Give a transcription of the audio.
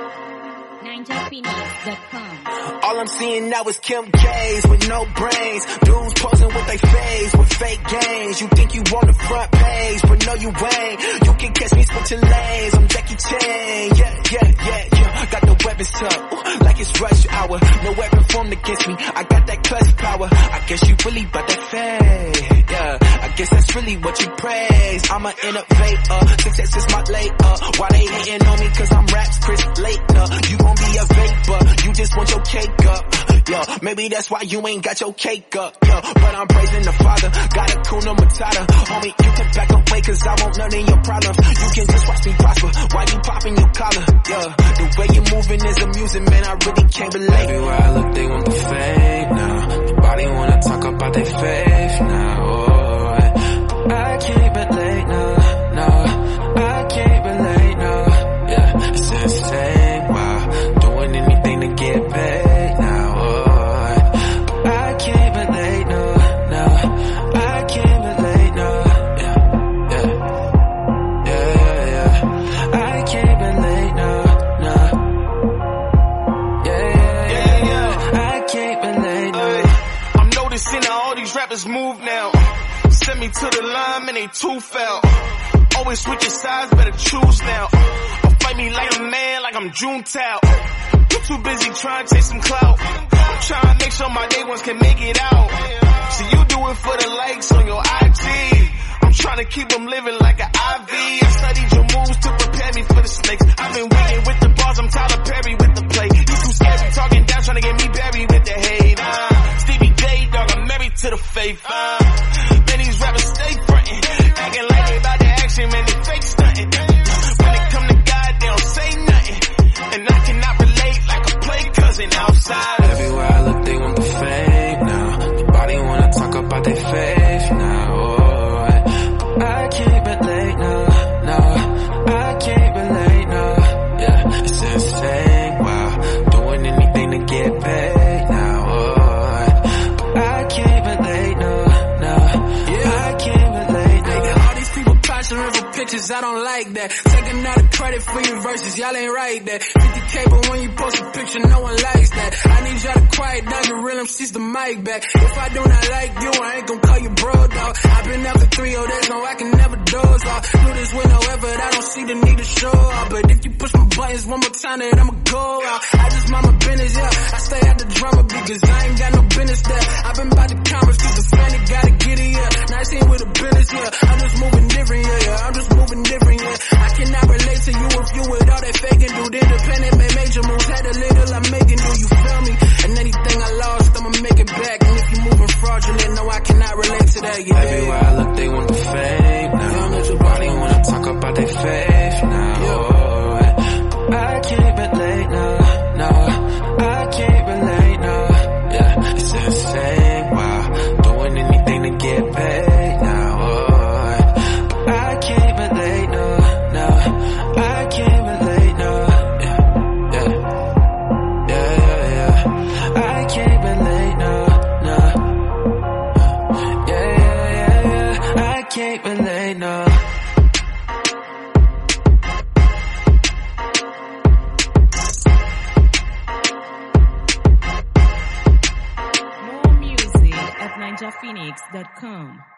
NinjaPhoenix.com. All I'm seeing now is Kim K's with no brains. Dudes posing with they face with fake gains. You think you on the front page, but no you ain't. You can catch me switching lanes. I'm Jackie Chan. Yeah. Got the weapons up, like it's rush hour. No weapon formed against me. I got that clutch power. I guess you really about that fade. Yeah, I guess that's really what you praise. I'm an innovator. Success is my later. Why they hating on me? Cause I'm raps Chris later. You gon' be a vapor. You just want your cake up. Yeah, maybe that's why you ain't got your cake up. Yeah, but I'm praising the Father. Got a Kuna Matata. Homie, you can back away cause I won't none of your problems. You can just watch me prosper while you popping your collar. Yeah, the way you're moving is amusing, man. I really can't believe. Everywhere I look, they want the fake now. Nobody wanna talk about their faith now. Oh, I can't relate now. No, I can't relate now. Yeah, it's insane. Wow, doing anything to get paid now. Oh, I can't relate no. No, I can't relate no. Yeah. I can't relate no. I'm noticing how all these rappers move now. Send me to the line, man, they too foul. Always switching sides, better choose now. Or fight me like a man, like I'm Junetao. You too busy trying to chase some clout. I'm trying to make sure my day ones can make it out. So you do it for the likes on your IG. I'm trying to keep them living like an IV. I studied your moves to prepare me for the snakes. I've been waiting with the bars, I'm Tyler Perry with the play. You too scary talking down, trying to get me buried with the hate. Stevie J, dog, I'm married to the faith. Man, these rappers stay frontin', acting like they about to action, man, they fake stuntin'. When it come to God, they don't say nothing. And I cannot relate like a play cousin outside. Everywhere I look, they want the fake now. Nobody wanna talk about their faith now. Oh, I can't relate now. No, I can't relate now. Yeah, it's insane. Wow, doing anything to get paid now. Oh, I can't relate no. I can't relate no. All these people posturing for pictures, I don't like that. Taking out the credit for your verses, y'all ain't right that. 50K, but when you post a picture, no one likes that. I need y'all to quiet down your real MCs the mic back. If I do not like you, I ain't gon' call you bro, dog. I've been out for 3 days, no, I can never doze off. Do this with no effort, I don't see the need to show off. But if you push my buttons one more time, then I'ma go out. I just mind my business, yeah. I stay out the drama because I ain't got no business there. I've been by the comments cause the family gotta get it, yeah. Nice ain't with the business, yeah. I'm just moving different, yeah. I'm just moving different, yeah. I cannot relate to you if you with all that faking, dude. Independent, made major moves, had a little I'm making, do you feel me? And anything I lost, I'ma make it back. And if you moving fraudulent, no, I cannot relate to that, yeah. Everywhere I look, they want the fame now. Nobody wanna talk about their faith now. Oh, I can't relate now. No, I can't relate now. Yeah, it's insane. Wow, doing anything to get paid now. Oh, I can't relate no. I can't relate no. Yeah. I can't relate no. Yeah. I can't relate no. More music at NinjaPhoenix.com.